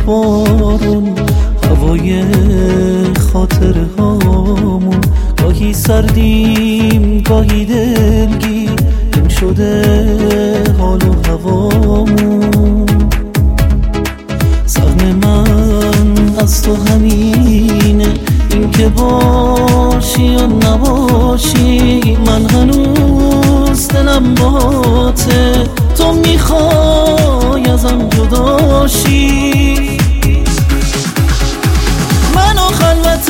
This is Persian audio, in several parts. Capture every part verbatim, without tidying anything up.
بارون، هوای خاطره هامون. گاهی سردیم گاهی دلگیر، این شده حال و هوامون. سهم من از تو همینه، این که باشی یا نباشی، من هنوز دلم باته. تو میخوای ازم جداشی، من و خلوت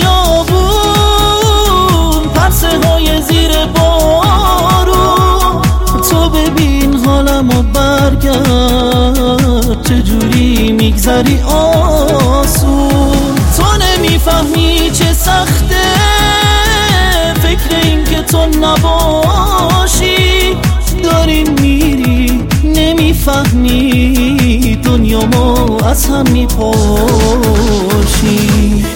خیابون، پرسه های زیر بارون. تو ببین حالم و برگرد، چجوری میگذری آسون. تو نمیفهمی چه سخته فکر این که تو نباشی. داری میری نمیفهمی، دنیا ما از هم میپاشی.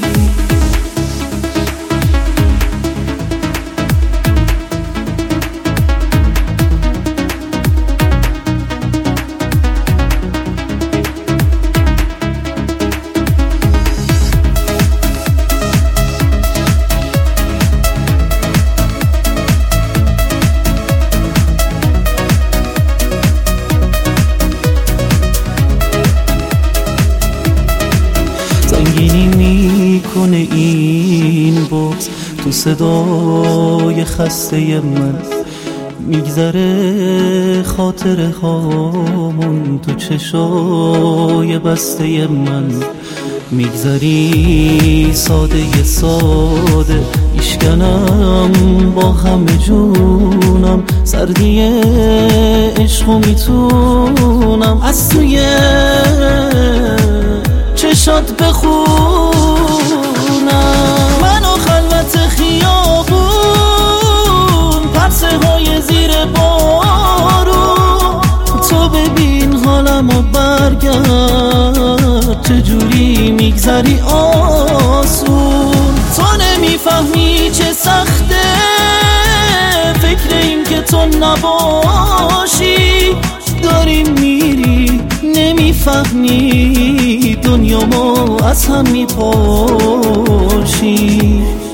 زنگینی میکنه این بغض تو صدای خسته من، میگذره خاطره هامون تو چشای بسته من. میگذری ساده ساده، میشکنم با همه جونم. سردی عشقو میتونم از توی چشات بخونم. من و خلوت خیابون، پرسه های زیر بارون. تو ببین حالم و برگرد، چجوری میگذری آسون. تو نمیفهمی چه سخته فکر این که تو نباشی. داری میری نمیفهمی، دنیا ما از هم میپاشی.